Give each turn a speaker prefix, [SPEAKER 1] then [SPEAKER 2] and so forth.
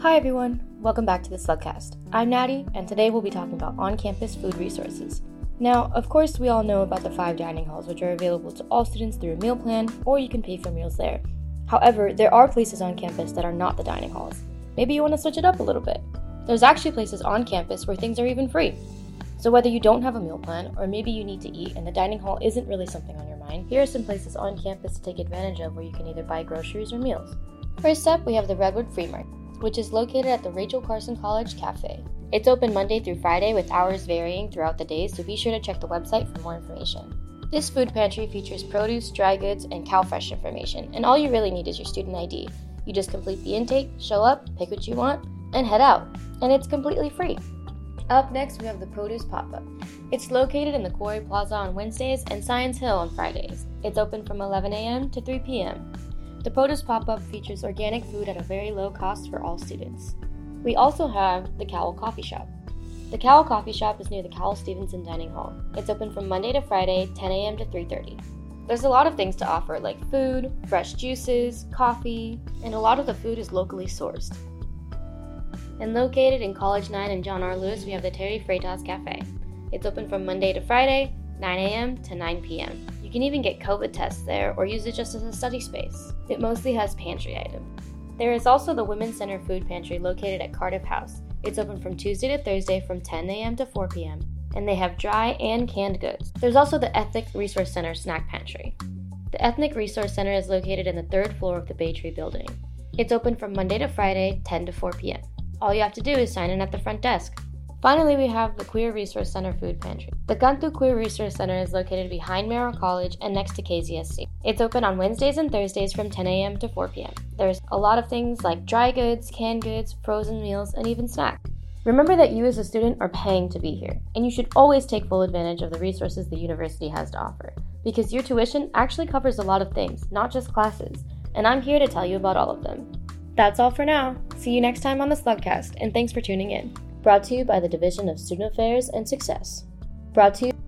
[SPEAKER 1] Hi everyone, welcome back to the Slugcast. I'm Natty, and today we'll be talking about on-campus food resources. Now, of course, we all know about the 5 dining halls, which are available to all students through a meal plan, or you can pay for meals there. However, there are places on campus that are not the dining halls. Maybe you want to switch it up a little bit. There's actually places on campus where things are even free. So whether you don't have a meal plan, or maybe you need to eat and the dining hall isn't really something on your mind, here are some places on campus to take advantage of where you can either buy groceries or meals. First up, we have the Redwood Free Market, which is located at the Rachel Carson College Cafe. It's open Monday through Friday with hours varying throughout the day, so be sure to check the website for more information. This food pantry features produce, dry goods, and CalFresh information, and all you really need is your student ID. You just complete the intake, show up, pick what you want, and head out. And it's completely free. Up next, we have the Produce Pop-Up. It's located in the Quarry Plaza on Wednesdays and Science Hill on Fridays. It's open from 11 a.m. to 3 p.m. The Produce Pop-Up features organic food at a very low cost for all students. We also have the Cowell Coffee Shop. The Cowell Coffee Shop is near the Cowell Stevenson Dining Hall. It's open from Monday to Friday, 10 a.m. to 3:30. There's a lot of things to offer, like food, fresh juices, coffee, and a lot of the food is locally sourced. And located in College 9 and John R. Lewis, we have the Terry Freitas Cafe. It's open from Monday to Friday, 9 a.m. to 9 p.m. You can even get COVID tests there or use it just as a study space. It mostly has pantry items. There is also the Women's Center Food Pantry located at Cardiff House. It's open from Tuesday to Thursday from 10 a.m. to 4 p.m. and they have dry and canned goods. There's also the Ethnic Resource Center Snack Pantry. The Ethnic Resource Center is located in the 3rd floor of the Bay Tree building. It's open from Monday to Friday, 10 to 4 p.m. All you have to do is sign in at the front desk. Finally, we have the Queer Resource Center Food Pantry. The Cantu Queer Resource Center is located behind Merrill College and next to KZSC. It's open on Wednesdays and Thursdays from 10 a.m. to 4 p.m. There's a lot of things like dry goods, canned goods, frozen meals, and even snacks. Remember that you as a student are paying to be here, and you should always take full advantage of the resources the university has to offer, because your tuition actually covers a lot of things, not just classes, and I'm here to tell you about all of them. That's all for now. See you next time on the Slugcast, and thanks for tuning in. Brought to you by the Division of Student Affairs and Success. Brought to you